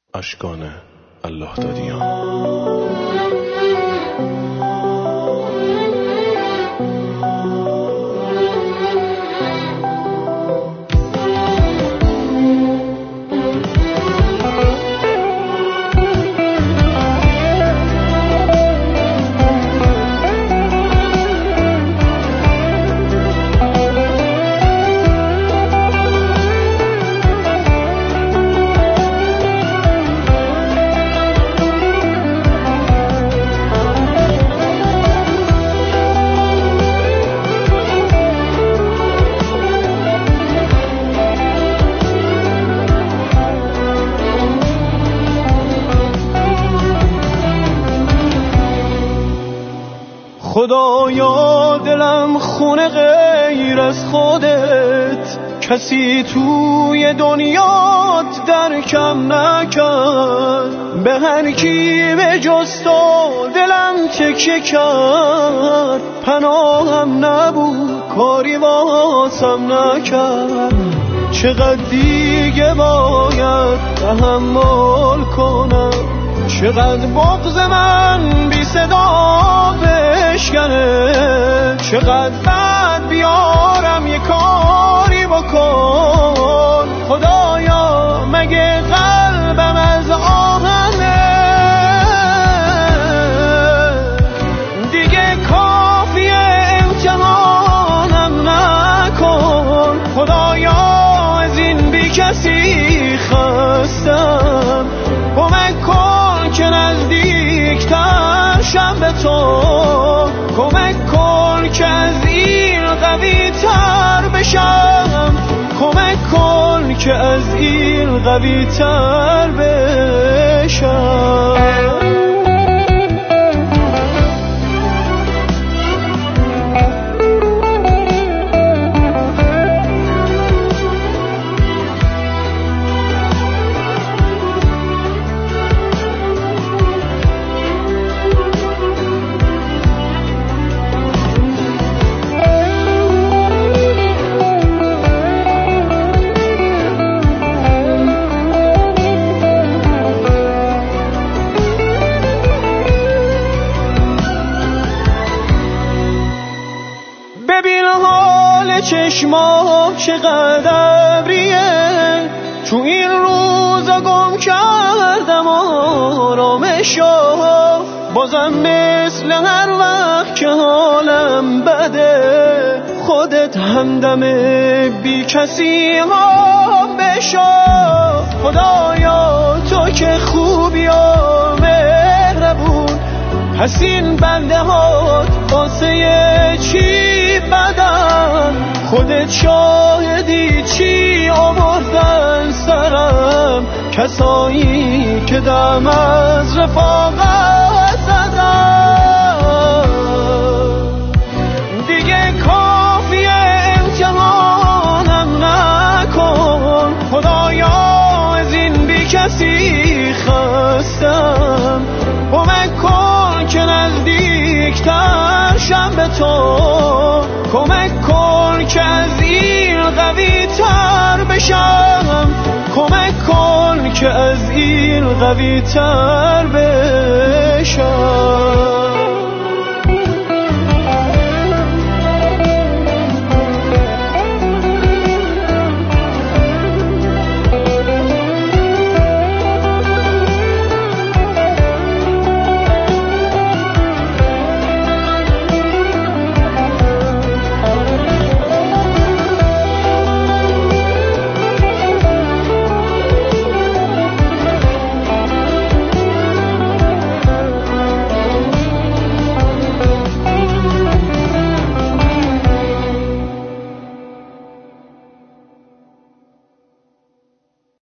اشکان الله دادیان. خدایا دلم خونه غیر از خودت، کسی توی دنیات درکم نکرد. به هر کی به جز تو دلم تکیه کرد، پناهم نبود کاری واسم نکرد. چقدر دیگه باید تحمل کنم، چقدر بغض من بی صدا بشکنه، چقدر بعد بیارم یه کاری بکن. خدایا مگه قلبم از آهنه، دیگه کافیه امتحانم نکن. خدایا از این بی کسی خستم، کمک کن که نزدیکتر شم به تو. کمک کن که از این قوی تر بشم، کمک کن که از این قوی تر بشم. ببین حال چشمام چقدر ابریه، تو این روزا گم کردم آرامشو. بازم مثل هر وقت که حالم بده، خودت همدم بی کسی هم بشو. خدایا تو که خوبی و مهربون، پس این بنده هات واسه چی بدن؟ خودت شاهدی چی آوردن سرم، کسایی که دم از رفاقت زدن. دیگه کافیه امتحانم نکن. خدایا از این بی کسی خستم، کمک کن که نزدیکتر شم به تو. کمک کن که از این قوی تر بشم، کمک کن که از این قوی تر بشم.